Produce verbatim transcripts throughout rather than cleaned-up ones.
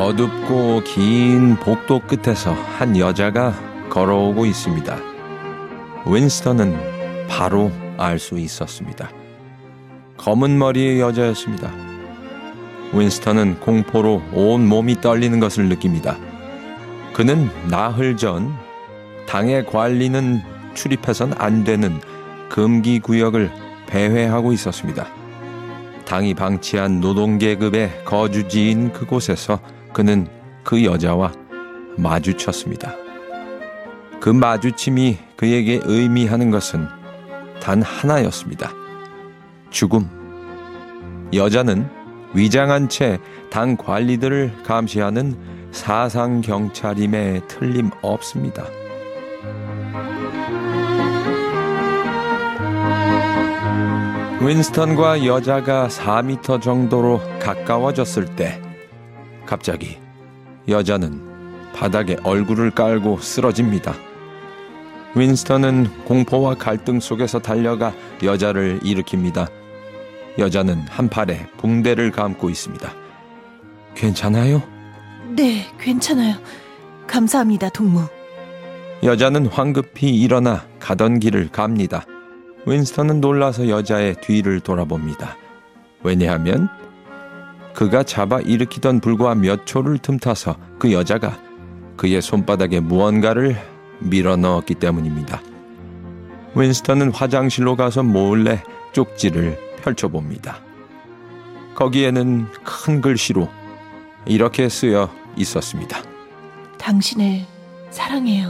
어둡고 긴 복도 끝에서 한 여자가 걸어오고 있습니다. 윈스턴은 바로 알 수 있었습니다. 검은 머리의 여자였습니다. 윈스턴은 공포로 온 몸이 떨리는 것을 느낍니다. 그는 나흘 전 당의 관리는 출입해선 안 되는 금기 구역을 배회하고 있었습니다. 당이 방치한 노동계급의 거주지인 그곳에서 그는 그 여자와 마주쳤습니다. 그 마주침이 그에게 의미하는 것은 단 하나였습니다. 죽음. 여자는 위장한 채 당 관리들을 감시하는 사상 경찰임에 틀림없습니다. 윈스턴과 여자가 사 미터 정도로 가까워졌을 때 갑자기 여자는 바닥에 얼굴을 깔고 쓰러집니다. 윈스턴은 공포와 갈등 속에서 달려가 여자를 일으킵니다. 여자는 한 팔에 붕대를 감고 있습니다. 괜찮아요? 네, 괜찮아요. 감사합니다, 동무. 여자는 황급히 일어나 가던 길을 갑니다. 윈스턴은 놀라서 여자의 뒤를 돌아봅니다. 왜냐하면 그가 잡아 일으키던 불과 몇 초를 틈타서 그 여자가 그의 손바닥에 무언가를 밀어넣었기 때문입니다. 윈스턴은 화장실로 가서 몰래 쪽지를 펼쳐봅니다. 거기에는 큰 글씨로 이렇게 쓰여 있었습니다. 당신을 사랑해요.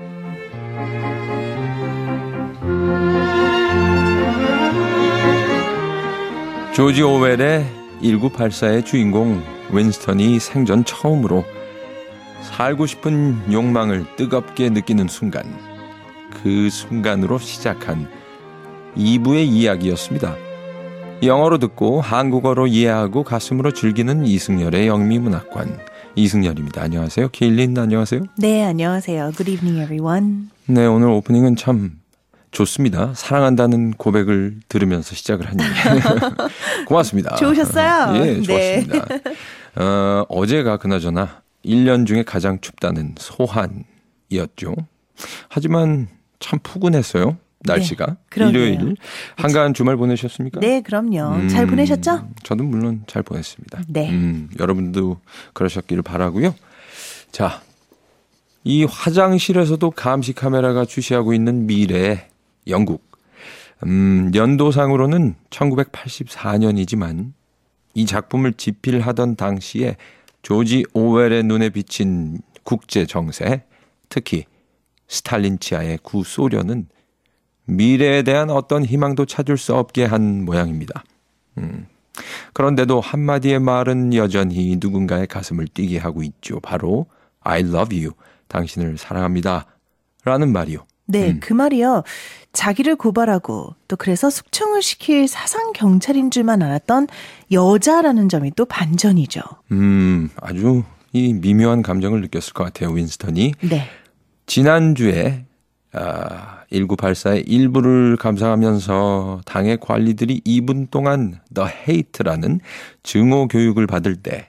조지 오웰의 천구백팔십사의 주인공 윈스턴이 생전 처음으로 살고 싶은 욕망을 뜨겁게 느끼는 순간, 그 순간으로 시작한 이 부의 이야기였습니다. 영어로 듣고 한국어로 이해하고 가슴으로 즐기는 이승열의 영미문학관, 이승열입니다. 안녕하세요. 케일린 안녕하세요. 네, 안녕하세요. Good evening, everyone. 네, 오늘 오프닝은 참 좋습니다. 사랑한다는 고백을 들으면서 시작을 하니 고맙습니다. 좋으셨어요? 예, 좋았습니다. 네. 어, 어제가 그나저나 일 년 중에 가장 춥다는 소한이었죠. 하지만 참 푸근했어요. 날씨가. 네, 일요일 한가한 주말 보내셨습니까? 네, 그럼요. 음, 잘 보내셨죠? 저도 물론 잘 보냈습니다. 네. 음, 여러분도 그러셨기를 바라고요. 자, 이 화장실에서도 감시 카메라가 주시하고 있는 미래의 영국. 음, 연도상으로는 천구백팔십사 년이지만 이 작품을 집필하던 당시에 조지 오웰의 눈에 비친 국제 정세, 특히 스탈린 치하의 구소련은 미래에 대한 어떤 희망도 찾을 수 없게 한 모양입니다. 음, 그런데도 한마디의 말은 여전히 누군가의 가슴을 뛰게 하고 있죠. 바로 I love you, 당신을 사랑합니다 라는 말이요. 네, 음. 그 말이요. 자기를 고발하고 또 그래서 숙청을 시킬 사상 경찰인 줄만 알았던 여자라는 점이 또 반전이죠. 음, 아주 이 미묘한 감정을 느꼈을 것 같아요. 윈스턴이. 네. 지난주에 아, 천구백팔십사의 일부를 감상하면서 당의 관리들이 이 분 동안 The Hate라는 증오 교육을 받을 때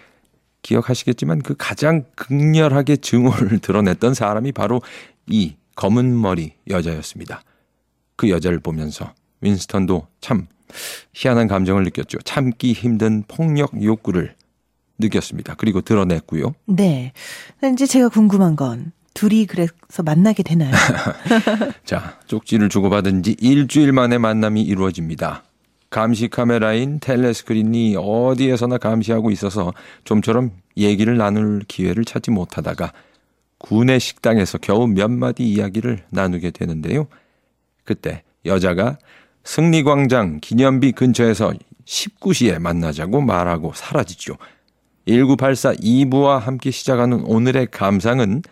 기억하시겠지만 그 가장 극렬하게 증오를 드러냈던 사람이 바로 이 검은 머리 여자였습니다. 그 여자를 보면서 윈스턴도 참 희한한 감정을 느꼈죠. 참기 힘든 폭력 욕구를 느꼈습니다. 그리고 드러냈고요. 네. 이제 제가 궁금한 건 둘이 그래서 만나게 되나요? 자, 쪽지를 주고받은 지 일주일 만에 만남이 이루어집니다. 감시 카메라인 텔레스크린이 어디에서나 감시하고 있어서 좀처럼 얘기를 나눌 기회를 찾지 못하다가 군내 식당에서 겨우 몇 마디 이야기를 나누게 되는데요. 그때 여자가 승리광장 기념비 근처에서 십구 시에 만나자고 말하고 사라지죠. 천구백팔십사 이 부와 함께 시작하는 오늘의 감상은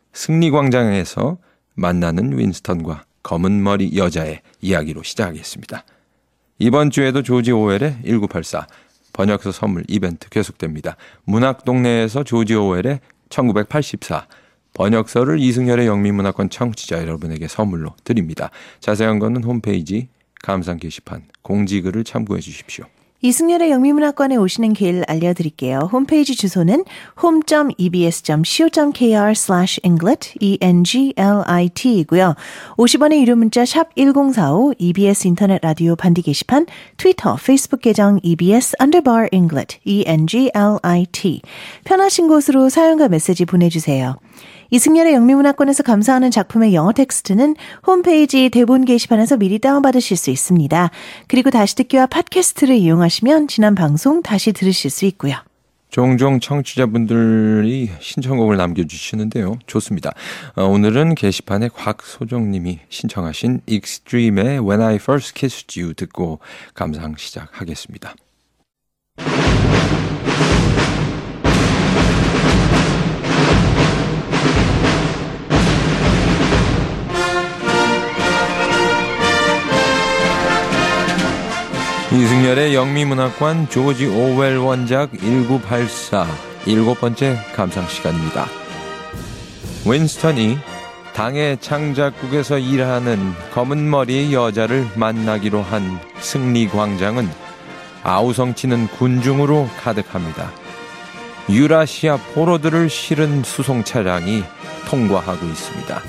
승리광장에서 만나는 윈스턴과 검은 머리 여자의 이야기로 시작하겠습니다. 이번 주에도 조지 오웰의 천구백팔십사 번역서 선물 이벤트 계속됩니다. 문학동네에서 조지 오웰의 천구백팔십사 번역서를 이승열의 영미문학관 청취자 여러분에게 선물로 드립니다. 자세한 것은 홈페이지 감상 게시판 공지글을 참고해 주십시오. 이승열의 영미문학관에 오시는 길 알려드릴게요. 홈페이지 주소는 홈 닷 이비에스 닷 씨오 닷 케이알 슬래시 잉글릿 이고요. 오십 원의 유료 문자 샵 일공사오 이비에스 인터넷 라디오 반디 게시판 트위터, 페이스북 계정 이비에스 언더바 잉글릿 이글릿 편하신 곳으로 사연과 메시지 보내주세요. 이승열의 영미문학관에서 감사하는 작품의 영어 텍스트는 홈페이지 대본 게시판에서 미리 다운받으실 수 있습니다. 그리고 다시 듣기와 팟캐스트를 이용하시면 지난 방송 다시 들으실 수 있고요. 종종 청취자분들이 신청곡을 남겨주시는데요. 좋습니다. 어, 오늘은 게시판에 곽소정님이 신청하신 익스트림의 When I First Kissed You 듣고 감상 시작하겠습니다. 이승열의 영미문학관 조지 오웰 원작 천구백팔십사 일곱 번째 감상 시간입니다. 윈스턴이 당의 창작국에서 일하는 검은 머리의 여자를 만나기로 한 승리광장은 아우성치는 군중으로 가득합니다. 유라시아 포로들을 실은 수송차량이 통과하고 있습니다.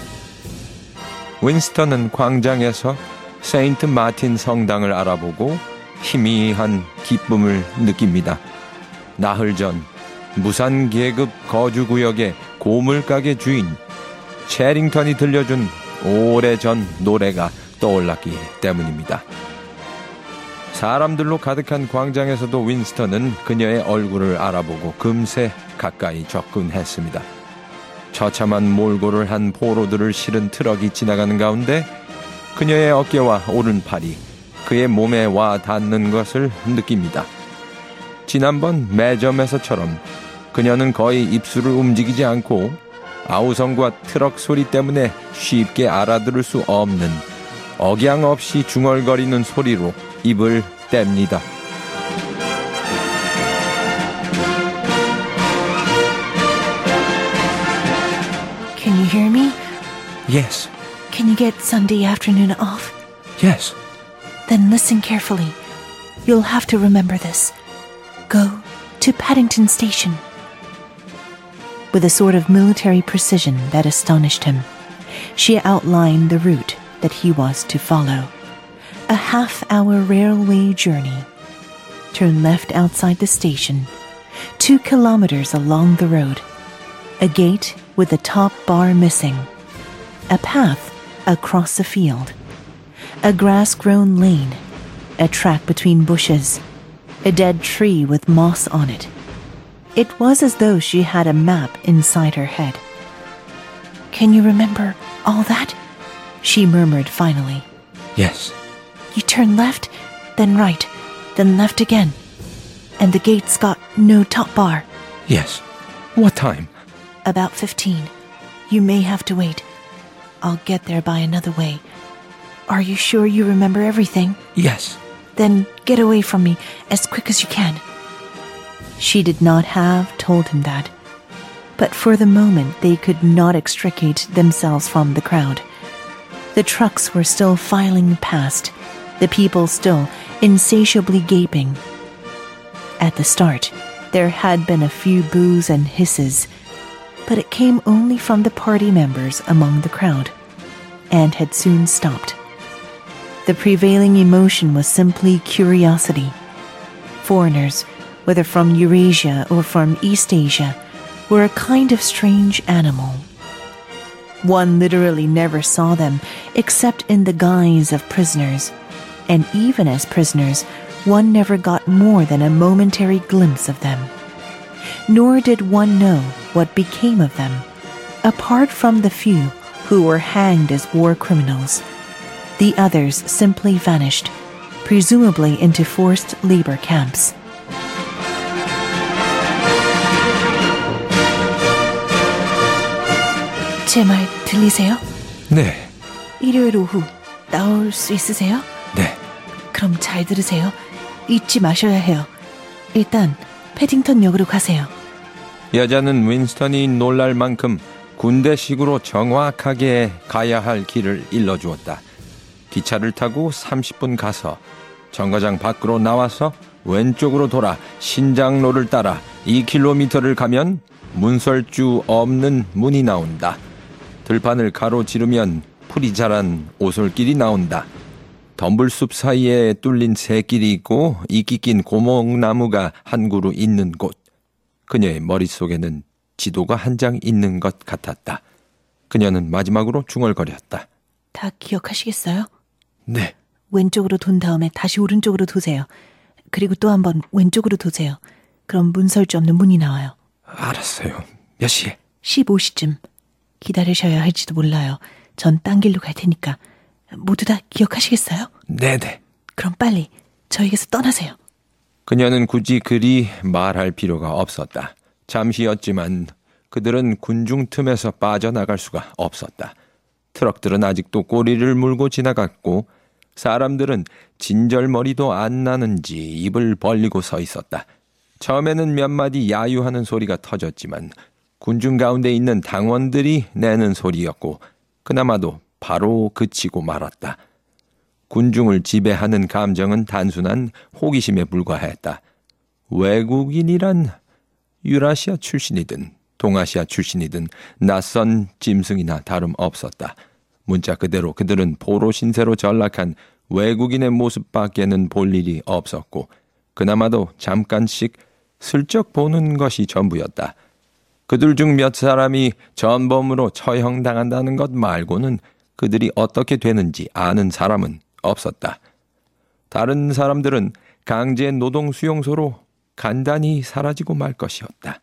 윈스턴은 광장에서 세인트 마틴 성당을 알아보고 희미한 기쁨을 느낍니다. 나흘 전 무산 계급 거주구역의 고물가게 주인 체링턴이 들려준 오래전 노래가 떠올랐기 때문입니다. 사람들로 가득한 광장에서도 윈스턴은 그녀의 얼굴을 알아보고 금세 가까이 접근했습니다. 처참한 몰골을 한 포로들을 실은 트럭이 지나가는 가운데 그녀의 어깨와 오른팔이 그의 몸에 와 닿는 것을 느낍니다. 지난번 매점에서처럼 그녀는 거의 입술을 움직이지 않고 아우성과 트럭 소리 때문에 쉽게 알아들을 수 없는 억양 없이 중얼거리는 소리로 입을 뗍니다. Can you hear me? Yes. Can you get Sunday afternoon off? Yes. Then listen carefully. You'll have to remember this. Go to Paddington Station. With a sort of military precision that astonished him, she outlined the route that he was to follow. A half-hour railway journey. Turn left outside the station. Two kilometers along the road. A gate with the top bar missing. A path across the field. A grass-grown lane, a track between bushes, a dead tree with moss on it. It was as though she had a map inside her head. Can you remember all that? She murmured finally. Yes. You turn left, then right, then left again. And the gate's got no top bar. Yes. What time? About fifteen. You may have to wait. I'll get there by another way. Are you sure you remember everything? Yes. Then get away from me as quick as you can. She did not have told him that. But for the moment they could not extricate themselves from the crowd. The trucks were still filing past, the people still insatiably gaping. At the start, there had been a few boos and hisses, but it came only from the party members among the crowd, and had soon stopped. The prevailing emotion was simply curiosity. Foreigners, whether from Eurasia or from East Asia, were a kind of strange animal. One literally never saw them except in the guise of prisoners, and even as prisoners, one never got more than a momentary glimpse of them. Nor did one know what became of them, apart from the few who were hanged as war criminals. The others simply vanished, presumably into forced labor camps. 제 말 들리세요? 네. 일요일 오후 나올 수 있으세요? 네. 그럼 잘 들으세요. 잊지 마셔야 해요. 일단 패딩턴 역으로 가세요. 여자는 윈스턴이 놀랄 만큼 군대식으로 정확하게 가야 할 길을 일러주었다. 기차를 타고 삼십 분 가서 정거장 밖으로 나와서 왼쪽으로 돌아 신장로를 따라 이 킬로미터를 가면 문설주 없는 문이 나온다. 들판을 가로지르면 풀이 자란 오솔길이 나온다. 덤불숲 사이에 뚫린 새길이 있고 이끼 낀 고목나무가 한 그루 있는 곳. 그녀의 머릿속에는 지도가 한 장 있는 것 같았다. 그녀는 마지막으로 중얼거렸다. 다 기억하시겠어요? 네. 왼쪽으로 돈 다음에 다시 오른쪽으로 도세요. 그리고 또 한 번 왼쪽으로 도세요. 그럼 문설주 없는 문이 나와요. 알았어요. 몇 시에? 십오 시쯤. 기다리셔야 할지도 몰라요. 전 딴 길로 갈 테니까. 모두 다 기억하시겠어요? 네네. 그럼 빨리 저에게서 떠나세요. 그녀는 굳이 그리 말할 필요가 없었다. 잠시였지만 그들은 군중 틈에서 빠져나갈 수가 없었다. 트럭들은 아직도 꼬리를 물고 지나갔고 사람들은 진절머리도 안 나는지 입을 벌리고 서 있었다. 처음에는 몇 마디 야유하는 소리가 터졌지만 군중 가운데 있는 당원들이 내는 소리였고 그나마도 바로 그치고 말았다. 군중을 지배하는 감정은 단순한 호기심에 불과했다. 외국인이란 유라시아 출신이든 동아시아 출신이든 낯선 짐승이나 다름없었다. 문자 그대로 그들은 포로 신세로 전락한 외국인의 모습밖에는 볼 일이 없었고 그나마도 잠깐씩 슬쩍 보는 것이 전부였다. 그들 중 몇 사람이 전범으로 처형당한다는 것 말고는 그들이 어떻게 되는지 아는 사람은 없었다. 다른 사람들은 강제 노동 수용소로 간단히 사라지고 말 것이었다.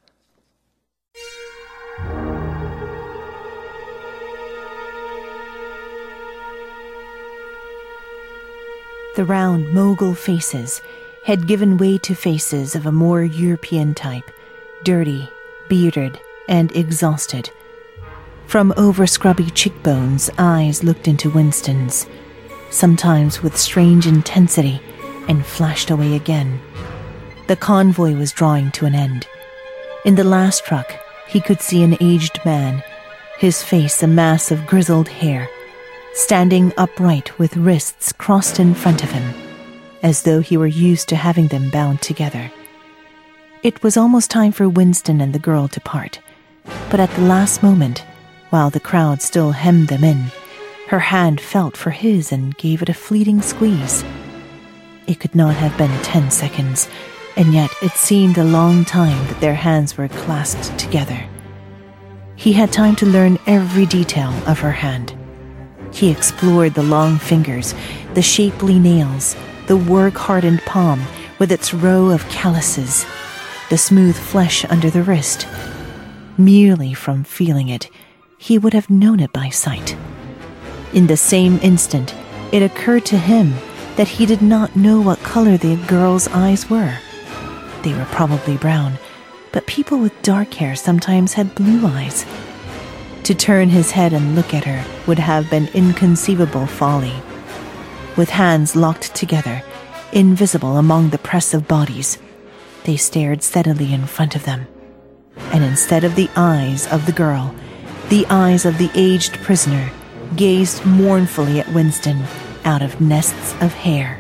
The round Mogul faces had given way to faces of a more European type, dirty, bearded, and exhausted. From over scrubby cheekbones, eyes looked into Winston's, sometimes with strange intensity, and flashed away again. The convoy was drawing to an end. In the last truck, he could see an aged man, his face a mass of grizzled hair, standing upright with wrists crossed in front of him, as though he were used to having them bound together. It was almost time for Winston and the girl to part, but at the last moment, while the crowd still hemmed them in, her hand felt for his and gave it a fleeting squeeze. It could not have been ten seconds, and yet it seemed a long time that their hands were clasped together. He had time to learn every detail of her hand. He explored the long fingers, the shapely nails, the work-hardened palm with its row of calluses, the smooth flesh under the wrist. Merely from feeling it, he would have known it by sight. In the same instant, it occurred to him that he did not know what color the girl's eyes were. They were probably brown, but people with dark hair sometimes had blue eyes. To turn his head and look at her would have been inconceivable folly. With hands locked together, invisible among the press of bodies, they stared steadily in front of them. And instead of the eyes of the girl, the eyes of the aged prisoner gazed mournfully at Winston out of nests of hair.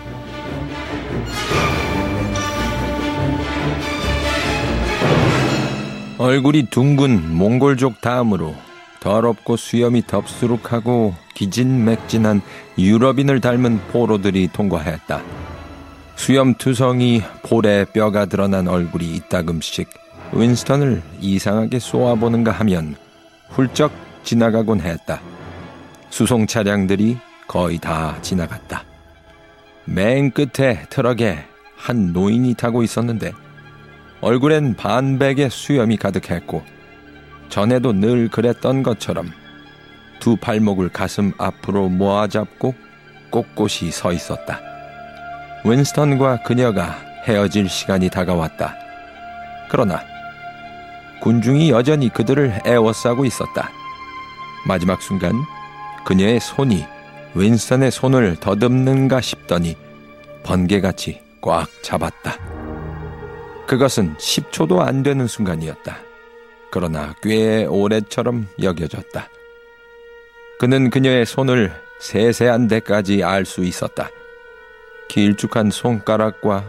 얼굴이 둥근 몽골족 다음으로 더럽고 수염이 덥수룩하고 기진맥진한 유럽인을 닮은 포로들이 통과했다. 수염투성이 볼에 뼈가 드러난 얼굴이 이따금씩 윈스턴을 이상하게 쏘아보는가 하면 훌쩍 지나가곤 했다. 수송 차량들이 거의 다 지나갔다. 맨 끝에 트럭에 한 노인이 타고 있었는데 얼굴엔 반백의 수염이 가득했고 전에도 늘 그랬던 것처럼 두 팔목을 가슴 앞으로 모아잡고 꼿꼿이 서 있었다. 윈스턴과 그녀가 헤어질 시간이 다가왔다. 그러나 군중이 여전히 그들을 애워싸고 있었다. 마지막 순간 그녀의 손이 윈스턴의 손을 더듬는가 싶더니 번개같이 꽉 잡았다. 그것은 십 초도 안 되는 순간이었다. 그러나 꽤 오래처럼 여겨졌다. 그는 그녀의 손을 세세한 데까지 알 수 있었다. 길쭉한 손가락과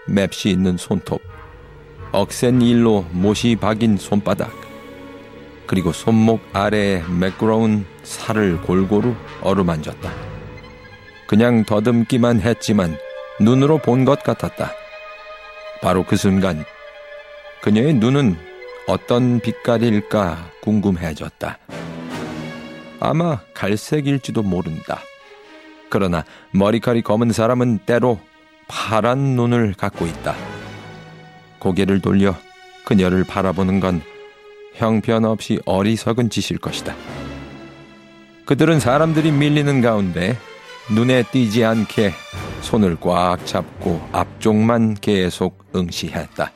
맵시 있는 손톱, 억센 일로 못이 박인 손바닥, 그리고 손목 아래에 매끄러운 살을 골고루 어루만졌다. 그냥 더듬기만 했지만 눈으로 본 것 같았다. 바로 그 순간 그녀의 눈은 어떤 빛깔일까 궁금해졌다. 아마 갈색일지도 모른다. 그러나 머리칼이 검은 사람은 때로 파란 눈을 갖고 있다. 고개를 돌려 그녀를 바라보는 건 형편없이 어리석은 짓일 것이다. 그들은 사람들이 밀리는 가운데 눈에 띄지 않게 손을 꽉 잡고 앞쪽만 계속 응시했다.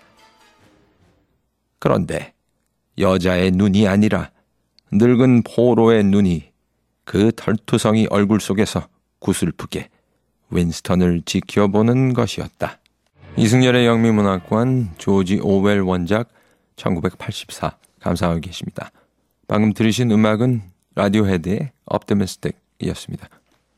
그런데 여자의 눈이 아니라 늙은 포로의 눈이 그 털투성이 얼굴 속에서 구슬프게 윈스턴을 지켜보는 것이었다. 이승열의 영미문학관, 조지 오웰 원작, 천구백팔십사. 감상하고 계십니다. 방금 들으신 음악은 라디오헤드의 optimistic이었습니다.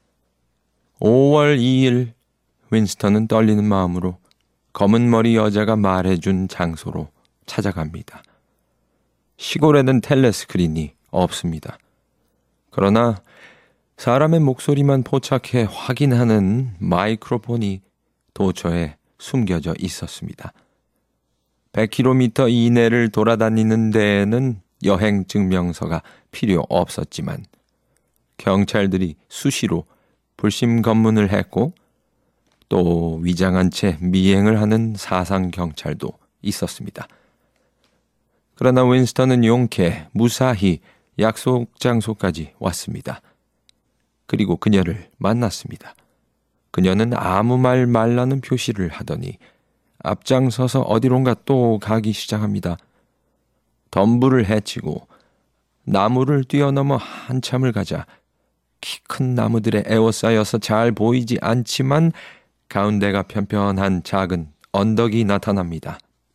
오월 이일 윈스턴은 떨리는 마음으로 검은 머리 여자가 말해준 장소로 찾아갑니다. 시골에는 텔레스크린이 없습니다. 그러나 사람의 목소리만 포착해 확인하는 마이크로폰이 도처에 숨겨져 있었습니다. 백 킬로미터 이내를 돌아다니는 데에는 여행 증명서가 필요 없었지만 경찰들이 수시로 불심 검문을 했고 또 위장한 채 미행을 하는 사상 경찰도 있었습니다. 그러나 윈스턴은 용케 무사히 약속 장소까지 왔습니다. 그리고 그녀를 만났습니다. 그녀는 아무 말 말라는 표시를 하더니 앞장서서 어디론가 또 가기 시작합니다. 덤불을 헤치고 나무를 뛰어넘어 한참을 가자 키 큰 나무들에 에워싸여서 잘 보이지 않지만 가운데가 편편한 작은 언덕이 나타납니다.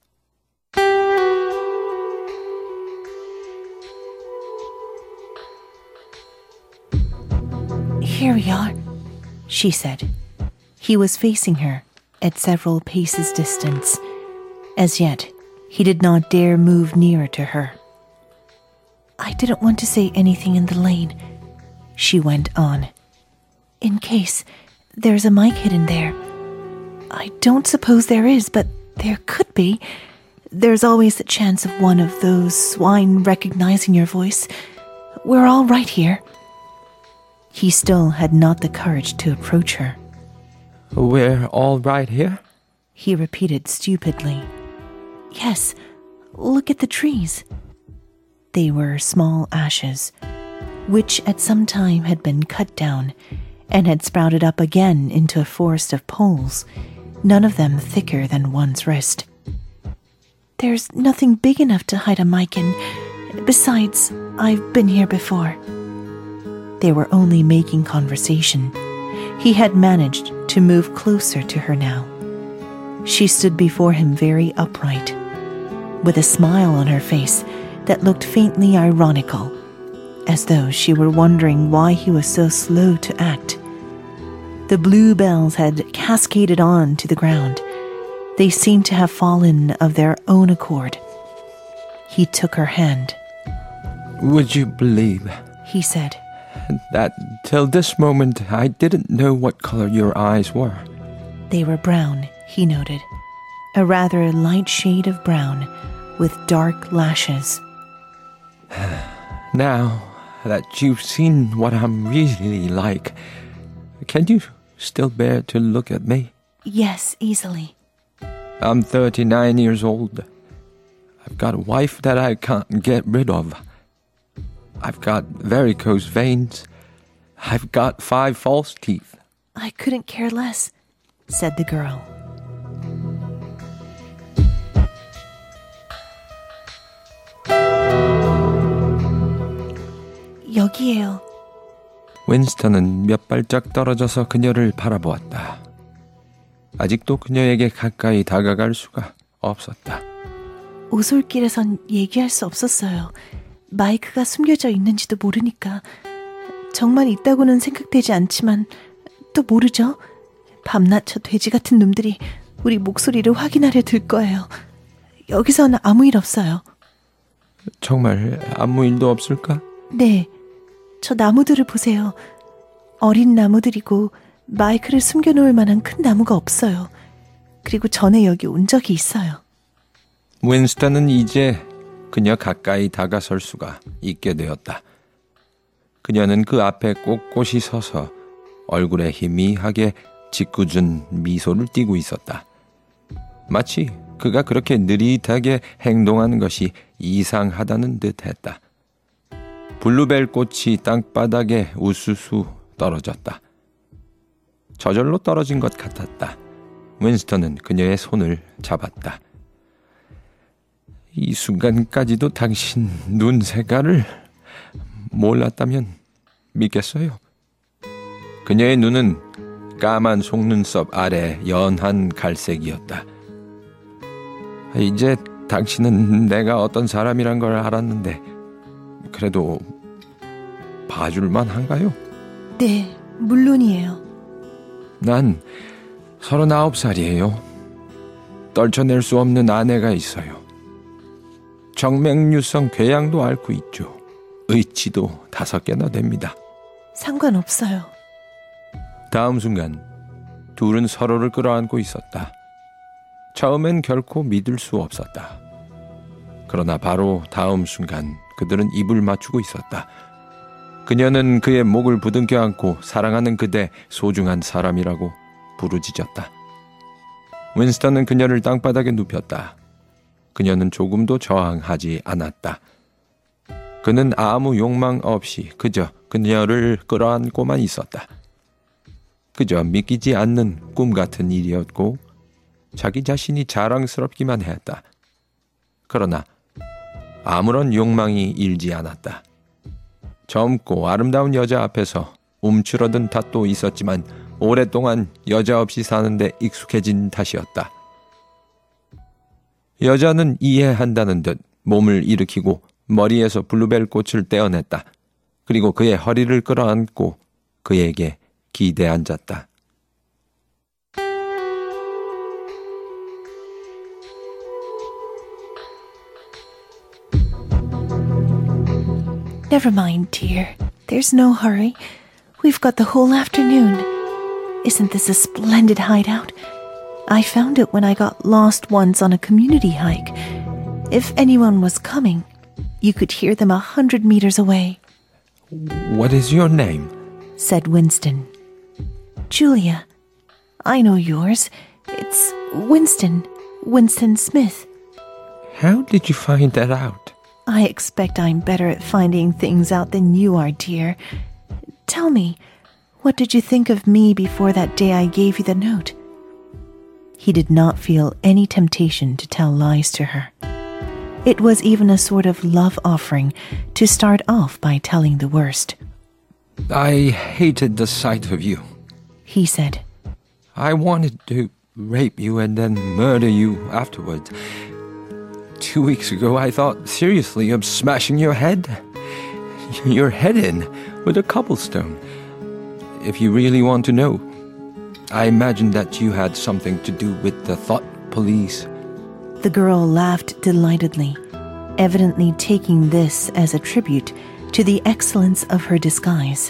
Here we are, she said. He was facing her at several paces distance. As yet, he did not dare move nearer to her. I didn't want to say anything in the lane, she went on. In case there's a mic hidden there. I don't suppose there is, but there could be. There's always the chance of one of those swine recognizing your voice. We're all right here. He still had not the courage to approach her. We're all right here? He repeated stupidly. Yes, look at the trees. They were small ashes, which at some time had been cut down and had sprouted up again into a forest of poles, none of them thicker than one's wrist. There's nothing big enough to hide a mic in. Besides, I've been here before. They were only making conversation. He had managed to move closer to her now. She stood before him very upright, with a smile on her face that looked faintly ironical, as though she were wondering why he was so slow to act. The blue bells had cascaded on to the ground. They seemed to have fallen of their own accord. He took her hand. Would you believe, He said, that till this moment I didn't know what color your eyes were? they were brown, he noted, a rather light shade of brown with dark lashes. Now that you've seen what I'm really like, can you still bear to look at me? Yes, easily. I'm thirty-nine years old. I've got a wife that I can't get rid of. I've got varicose veins. I've got five false teeth. I couldn't care less, said the girl. 여기에요. 윈스턴은 몇 발짝 떨어져서 그녀를 바라보았다. 아직도 그녀에게 가까이 다가갈 수가 없었다. 오솔길에선 얘기할 수 없었어요. 마이크가 숨겨져 있는지도 모르니까. 정말 있다고는 생각되지 않지만 또 모르죠. 밤낮 저 돼지 같은 놈들이 우리 목소리를 확인하려 들 거예요. 여기서는 아무 일 없어요. 정말 아무 일도 없을까? 네, 저 나무들을 보세요. 어린 나무들이고 마이크를 숨겨놓을 만한 큰 나무가 없어요. 그리고 전에 여기 온 적이 있어요. 윈스턴은 이제 그녀 가까이 다가설 수가 있게 되었다. 그녀는 그 앞에 꼿꼿이 서서 얼굴에 희미하게 짓궂은 미소를 띠고 있었다. 마치 그가 그렇게 느릿하게 행동하는 것이 이상하다는 듯 했다. 블루벨 꽃이 땅바닥에 우수수 떨어졌다. 저절로 떨어진 것 같았다. 윈스턴은 그녀의 손을 잡았다. 이 순간까지도 당신 눈 색깔을 몰랐다면 믿겠어요. 그녀의 눈은 까만 속눈썹 아래 연한 갈색이었다. 이제 당신은 내가 어떤 사람이란 걸 알았는데 그래도 봐줄만 한가요? 네, 물론이에요. 난 서른아홉 살이에요. 떨쳐낼 수 없는 아내가 있어요. 정맥류성 궤양도 앓고 있죠. 의치도 다섯 개나 됩니다. 상관없어요. 다음 순간 둘은 서로를 끌어안고 있었다. 처음엔 결코 믿을 수 없었다. 그러나 바로 다음 순간 그들은 입을 맞추고 있었다. 그녀는 그의 목을 부둥켜 안고 사랑하는 그대 소중한 사람이라고 부르짖었다. 윈스턴은 그녀를 땅바닥에 눕혔다. 그녀는 조금도 저항하지 않았다. 그는 아무 욕망 없이 그저 그녀를 끌어안고만 있었다. 그저 믿기지 않는 꿈 같은 일이었고 자기 자신이 자랑스럽기만 했다. 그러나 아무런 욕망이 일지 않았다. 젊고 아름다운 여자 앞에서 움츠러든 탓도 있었지만 오랫동안 여자 없이 사는데 익숙해진 탓이었다. 여자는 이해한다는 듯 몸을 일으키고 머리에서 블루벨 꽃을 떼어냈다. 그리고 그의 허리를 끌어안고 그에게 기대 앉았다. Never mind, dear. There's no hurry. We've got the whole afternoon. Isn't this a splendid hideout? I found it when I got lost once on a community hike. If anyone was coming, you could hear them a hundred meters away. What is your name? Said Winston. Julia. I know yours. It's Winston. Winston Smith. How did you find that out? I expect I'm better at finding things out than you are, dear. Tell me, what did you think of me before that day I gave you the note? He did not feel any temptation to tell lies to her. It was even a sort of love offering to start off by telling the worst. I hated the sight of you. He said. I wanted to rape you and then murder you afterwards. Two weeks ago, I thought seriously of smashing your head. Your head in with a cobblestone. If you really want to know, I imagined that you had something to do with the thought police. The girl laughed delightedly, evidently taking this as a tribute to the excellence of her disguise.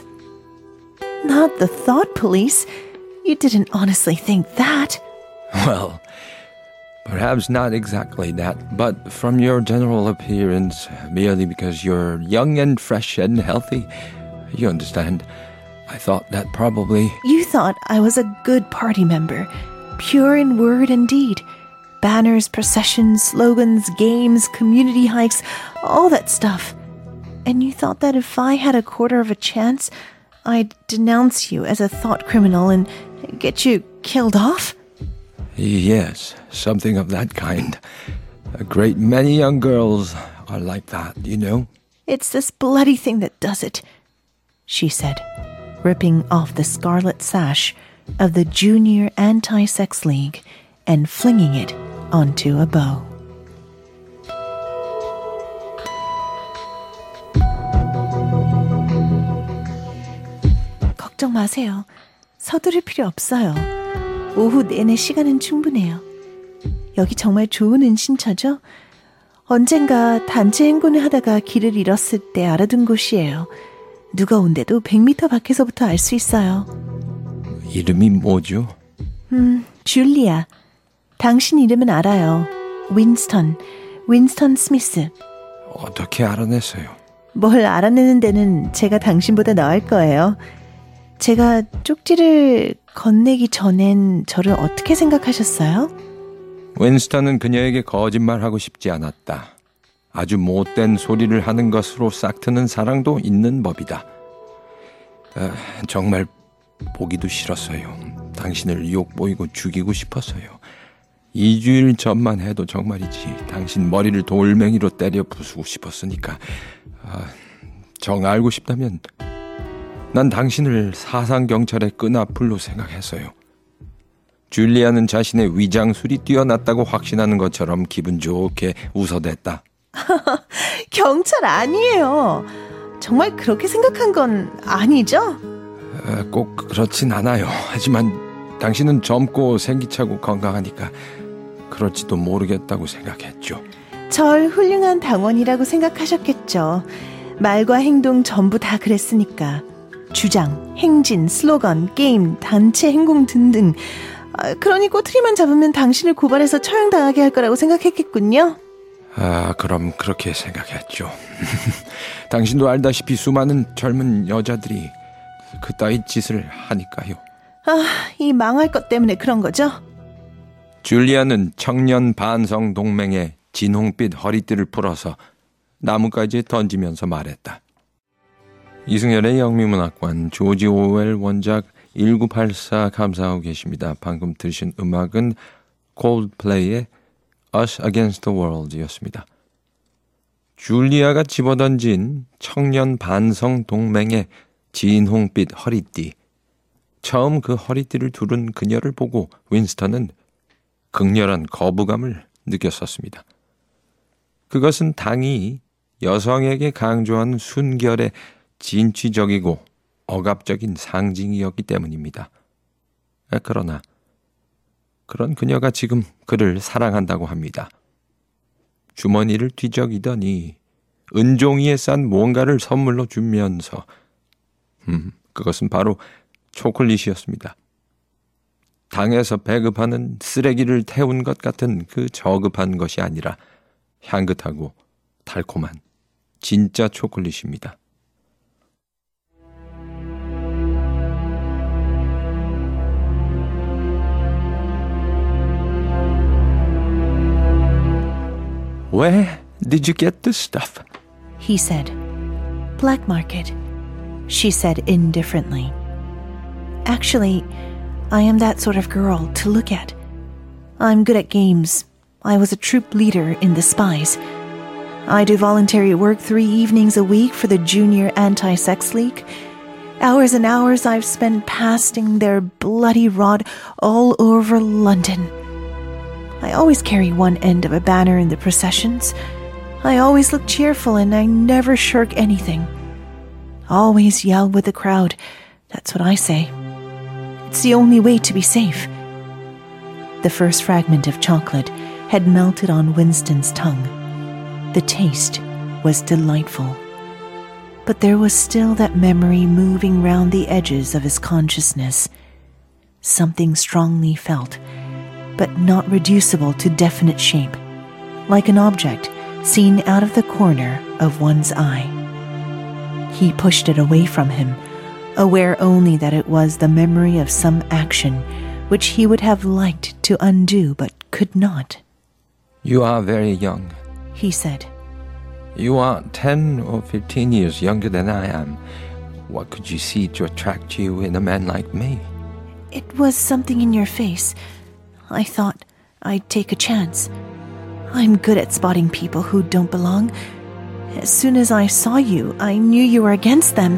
Not the thought police? You didn't honestly think that? Well, perhaps not exactly that, but from your general appearance, merely because you're young and fresh and healthy, you understand, I thought that probably... You thought I was a good party member, pure in word and deed. Banners, processions, slogans, games, community hikes, all that stuff. And you thought that if I had a quarter of a chance, I'd denounce you as a thought criminal and get you killed off? Yes, something of that kind. A great many young girls are like that, you know. It's this bloody thing that does it, she said, ripping off the scarlet sash of the Junior Anti-Sex League and flinging it onto a bow. 걱정 마세요. 서두를 필요 없어요. 오후 내내 시간은 충분해요. 여기 정말 좋은 은신처죠? 언젠가 단체 행군을 하다가 길을 잃었을 때 알아둔 곳이에요. 누가 온데도 백 미터 밖에서부터 알 수 있어요. 이름이 뭐죠? 음, 줄리아. 당신 이름은 알아요. 윈스턴. 윈스턴 스미스. 어떻게 알아냈어요? 뭘 알아내는 데는 제가 당신보다 나을 거예요. 제가 쪽지를 건네기 전엔 저를 어떻게 생각하셨어요? 윈스턴은 그녀에게 거짓말하고 싶지 않았다. 아주 못된 소리를 하는 것으로 싹트는 사랑도 있는 법이다. 아, 정말 보기도 싫었어요. 당신을 욕보이고 죽이고 싶었어요. 이주일 전만 해도 정말이지 당신 머리를 돌멩이로 때려 부수고 싶었으니까. 아, 정 알고 싶다면 난 당신을 사상경찰의 끈앞풀로 생각했어요. 줄리아는 자신의 위장술이 뛰어났다고 확신하는 것처럼 기분 좋게 웃어댔다. 경찰 아니에요. 정말 그렇게 생각한 건 아니죠? 아, 꼭 그렇진 않아요. 하지만 당신은 젊고 생기차고 건강하니까 그럴지도 모르겠다고 생각했죠. 절 훌륭한 당원이라고 생각하셨겠죠. 말과 행동 전부 다 그랬으니까. 주장, 행진, 슬로건, 게임, 단체 행동 등등. 아, 그러니 꼬투리만 잡으면 당신을 고발해서 처형당하게 할 거라고 생각했겠군요. 아, 그럼 그렇게 생각했죠. 당신도 알다시피 수많은 젊은 여자들이 그따위 짓을 하니까요. 아, 이 망할 것 때문에 그런 거죠? 줄리아는 청년 반성 동맹의 진홍빛 허리띠를 풀어서 나뭇가지에 던지면서 말했다. 이승열의 영미문학관, 조지 오웰 원작 천구백팔십사 감상하고 계십니다. 방금 들으신 음악은 콜드플레이의 Us Against the World 였습니다. 줄리아가 집어던진 청년 반성 동맹의 진홍빛 허리띠. 처음 그 허리띠를 두른 그녀를 보고 윈스턴은 극렬한 거부감을 느꼈었습니다. 그것은 당이 여성에게 강조하는 순결의 진취적이고 억압적인 상징이었기 때문입니다. 그러나 그런 그녀가 지금 그를 사랑한다고 합니다. 주머니를 뒤적이더니 은종이에 싼 뭔가를 선물로 주면서 음, 그것은 바로 초콜릿이었습니다. 당에서 배급하는 쓰레기를 태운 것 같은 그 저급한 것이 아니라 향긋하고 달콤한 진짜 초콜릿입니다. Where did you get this stuff? He said. Black market, she said indifferently. Actually, I am that sort of girl to look at. I'm good at games. I was a troop leader in the Spies. I do voluntary work three evenings a week for the Junior Anti-Sex League. Hours and hours I've spent pasting their bloody rod all over London. I always carry one end of a banner in the processions. I always look cheerful and I never shirk anything. Always yell with the crowd. That's what I say. It's the only way to be safe. The first fragment of chocolate had melted on Winston's tongue. The taste was delightful. But there was still that memory moving round the edges of his consciousness. Something strongly felt, but not reducible to definite shape, like an object seen out of the corner of one's eye. He pushed it away from him, aware only that it was the memory of some action which he would have liked to undo but could not. You are very young, he said. You are ten or fifteen years younger than I am. What could you see to attract you in a man like me? It was something in your face. I thought I'd take a chance. I'm good at spotting people who don't belong. As soon as I saw you, I knew you were against them.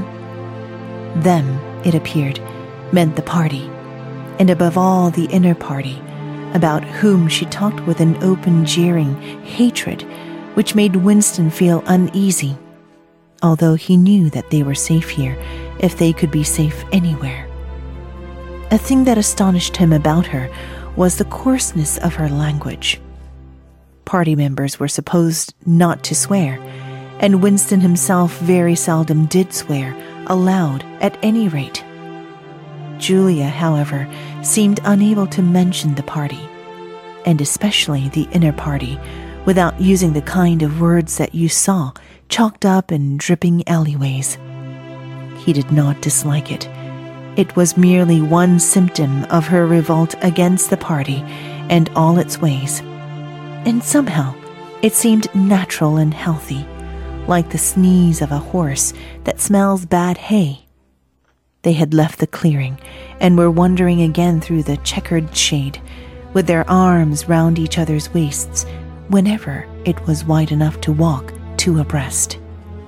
Them, it appeared, meant the party, and above all the inner party, about whom she talked with an open, jeering hatred which made Winston feel uneasy, although he knew that they were safe here if they could be safe anywhere. A thing that astonished him about her was the coarseness of her language. Party members were supposed not to swear, and Winston himself very seldom did swear, aloud at any rate. Julia, however, seemed unable to mention the party, and especially the inner party, without using the kind of words that you saw chalked up in dripping alleyways. He did not dislike it. It was merely one symptom of her revolt against the party and all its ways. And somehow, it seemed natural and healthy, like the sneeze of a horse that smells bad hay. They had left the clearing and were wandering again through the checkered shade, with their arms round each other's waists, whenever it was wide enough to walk two abreast.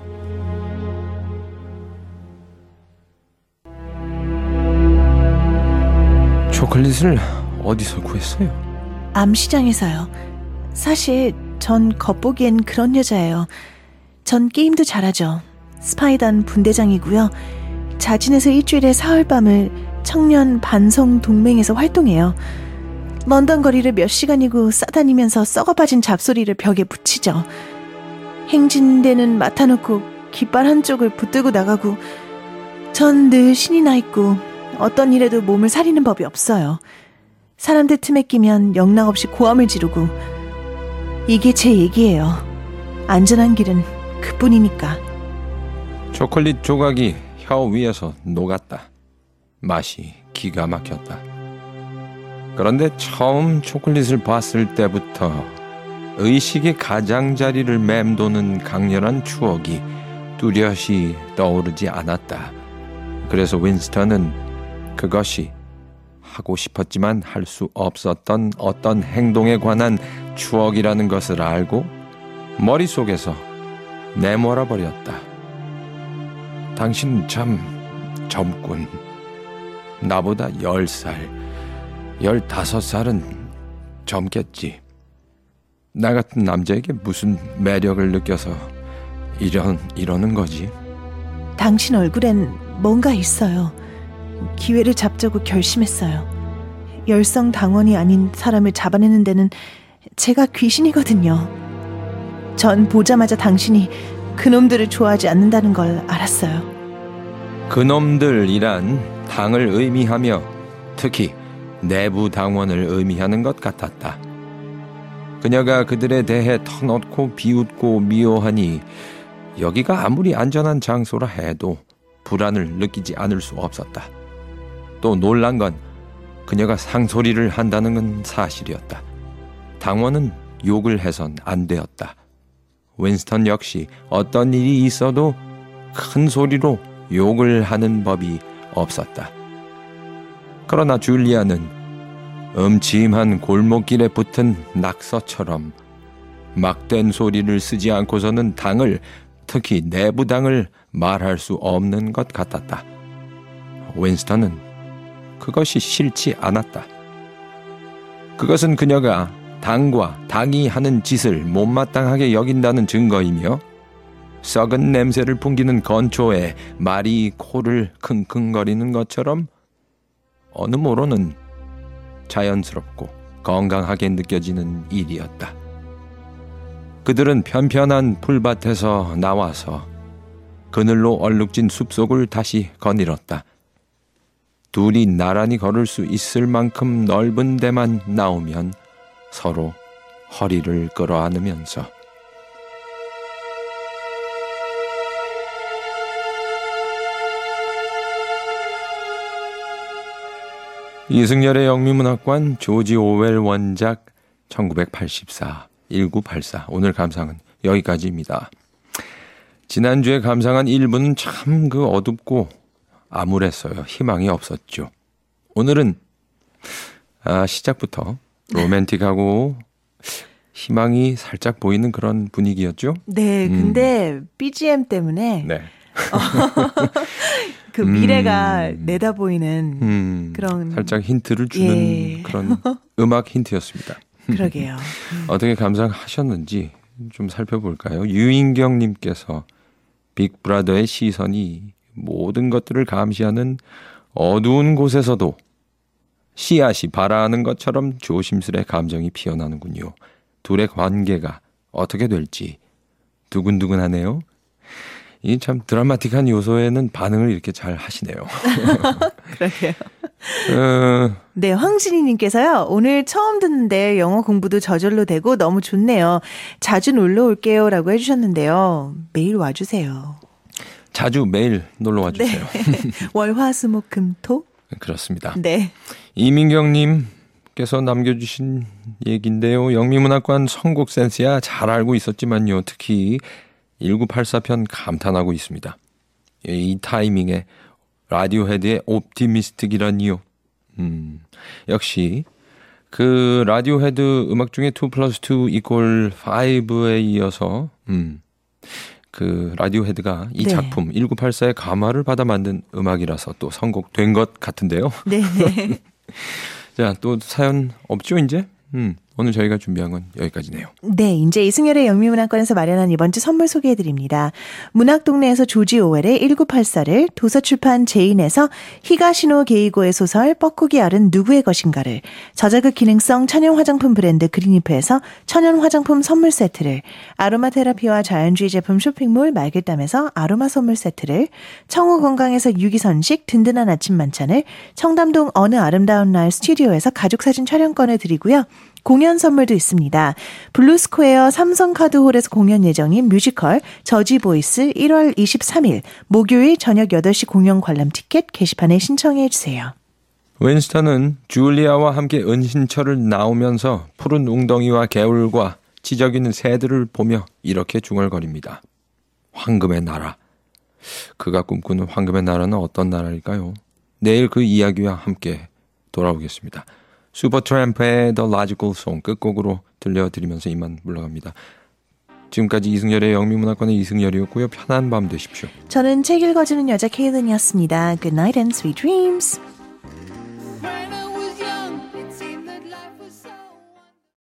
초콜릿을 어디서 구했어요? 암시장에서요. 사실 전 겉보기엔 그런 여자예요. 전 게임도 잘하죠. 스파이단 분대장이고요. 자진해서 일주일에 사흘밤을 청년 반성 동맹에서 활동해요. 런던 거리를 몇 시간이고 싸다니면서 썩어빠진 잡소리를 벽에 붙이죠. 행진대는 맡아놓고 깃발 한쪽을 붙들고 나가고, 전 늘 신이 나 있고 어떤 일에도 몸을 사리는 법이 없어요. 사람들 틈에 끼면 영락없이 고함을 지르고. 이게 제 얘기예요. 안전한 길은 그뿐이니까. 초콜릿 조각이 혀 위에서 녹았다. 맛이 기가 막혔다. 그런데 처음 초콜릿을 봤을 때부터 의식의 가장자리를 맴도는 강렬한 추억이 뚜렷이 떠오르지 않았다. 그래서 윈스턴은 그것이 하고 싶었지만 할 수 없었던 어떤 행동에 관한 추억이라는 것을 알고 머릿속에서 내몰아 버렸다. 당신 참 젊군. 나보다 열 살, 열다섯 살은 젊겠지. 나 같은 남자에게 무슨 매력을 느껴서 이런, 이러는 거지? 당신 얼굴엔 뭔가 있어요. 기회를 잡자고 결심했어요. 열성당원이 아닌 사람을 잡아내는 데는 제가 귀신이거든요. 전 보자마자 당신이 그놈들을 좋아하지 않는다는 걸 알았어요. 그놈들이란 당을 의미하며 특히 내부 당원을 의미하는 것 같았다. 그녀가 그들에 대해 터놓고 비웃고 미워하니 여기가 아무리 안전한 장소라 해도 불안을 느끼지 않을 수 없었다. 또 놀란 건 그녀가 상소리를 한다는 건 사실이었다. 당원은 욕을 해선 안 되었다. 윈스턴 역시 어떤 일이 있어도 큰 소리로 욕을 하는 법이 없었다. 그러나 줄리아는 음침한 골목길에 붙은 낙서처럼 막된 소리를 쓰지 않고서는 당을, 특히 내부당을 말할 수 없는 것 같았다. 윈스턴은 그것이 싫지 않았다. 그것은 그녀가 당과 당이 하는 짓을 못마땅하게 여긴다는 증거이며 썩은 냄새를 풍기는 건초에 말이 코를 킁킁거리는 것처럼 어느 모로는 자연스럽고 건강하게 느껴지는 일이었다. 그들은 편편한 풀밭에서 나와서 그늘로 얼룩진 숲속을 다시 거닐었다. 둘이 나란히 걸을 수 있을 만큼 넓은 데만 나오면 서로 허리를 끌어안으면서. 이승열의 영미문학관, 조지 오웰 원작, 천구백팔십사, 천구백팔십사. 오늘 감상은 여기까지입니다. 지난주에 감상한 일 부는 참 그 어둡고 암울했어요. 희망이 없었죠. 오늘은 아, 시작부터 로맨틱하고 희망이 살짝 보이는 그런 분위기였죠. 네, 근데 음. 비지엠 때문에 네. 그 미래가 음. 내다보이는 음. 그런 살짝 힌트를 주는 예. 그런 음악 힌트였습니다. 그러게요. 어떻게 감상하셨는지 좀 살펴볼까요? 유인경님께서 빅브라더의 시선이 모든 것들을 감시하는 어두운 곳에서도 씨앗이 바라는 것처럼 조심스레 감정이 피어나는군요. 둘의 관계가 어떻게 될지 두근두근하네요. 이 참 드라마틱한 요소에는 반응을 이렇게 잘 하시네요. 그러게요. 어, 네, 황진희님께서요. 오늘 처음 듣는데 영어 공부도 저절로 되고 너무 좋네요. 자주 놀러 올게요 라고 해주셨는데요. 매일 와주세요. 자주 매일 놀러 와주세요. 네. 월화수목금토. 그렇습니다. 네. 이민경님께서 남겨주신 얘기인데요. 영미문학관 선곡 센스야 잘 알고 있었지만요. 특히 천구백팔십사 편 감탄하고 있습니다. 이 타이밍에 라디오헤드의 옵티미스틱이라니요. 음, 역시 그 라디오헤드 음악 중에 투 플러스 투 이퀄 파이브에 이어서 음, 그 라디오헤드가 이 네. 작품 천구백팔십사의 감화를 받아 만든 음악이라서 또 선곡된 것 같은데요. 네네. 자, 또 사연 없죠 이제? 음, 오늘 저희가 준비한 건 여기까지네요. 네, 이제 이승열의 영미문학관에서 마련한 이번 주 선물 소개해드립니다. 문학동네에서 조지 오웰의 천구백팔십사를, 도서출판 제인에서 히가시노 게이고의 소설 뻐꾸기 알은 누구의 것인가를, 저자극 기능성 천연 화장품 브랜드 그린리프에서 천연 화장품 선물 세트를, 아로마 테라피와 자연주의 제품 쇼핑몰 말길담에서 아로마 선물 세트를, 청우 건강에서 유기선식 든든한 아침 만찬을, 청담동 어느 아름다운 날 스튜디오에서 가족사진 촬영권을 드리고요. 공연 선물도 있습니다. 블루스퀘어 삼성카드홀에서 공연 예정인 뮤지컬 저지보이스 일월 이십삼일 목요일 저녁 여덟 시 공연 관람 티켓 게시판에 신청해 주세요. 윈스턴은 줄리아와 함께 은신처를 나오면서 푸른 웅덩이와 개울과 지적 있는 새들을 보며 이렇게 중얼거립니다. 황금의 나라. 그가 꿈꾸는 황금의 나라는 어떤 나라일까요? 내일 그 이야기와 함께 돌아오겠습니다. 슈퍼트램프의 The Logical Song 끝곡으로 들려드리면서 이만 물러갑니다. 지금까지 이승열의 영미문학관의 이승열이었고요. 편한 밤 되십시오. 저는 책 읽어주는 여자 케이든이었습니다. Good night and sweet dreams.